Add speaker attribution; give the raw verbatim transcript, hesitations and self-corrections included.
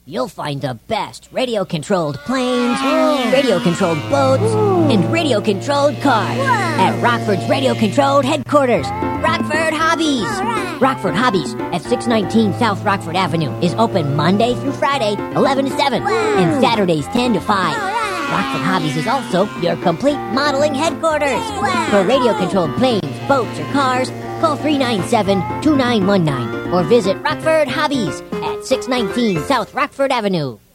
Speaker 1: you'll find the best radio-controlled planes, radio-controlled boats, and radio-controlled cars at Rockford's radio-controlled headquarters, Rockford Hobbies.
Speaker 2: Right.
Speaker 1: Rockford Hobbies at six nineteen South Rockford Avenue is open Monday through Friday, eleven to seven,
Speaker 2: wow.
Speaker 1: and Saturdays, ten to five.
Speaker 2: Right.
Speaker 1: Rockford Hobbies is also your complete modeling headquarters.
Speaker 2: Wow.
Speaker 1: For radio-controlled planes, boats, or cars, call three nine seven, two nine one nine or visit Rockford Hobbies at six nineteen South Rockford Avenue.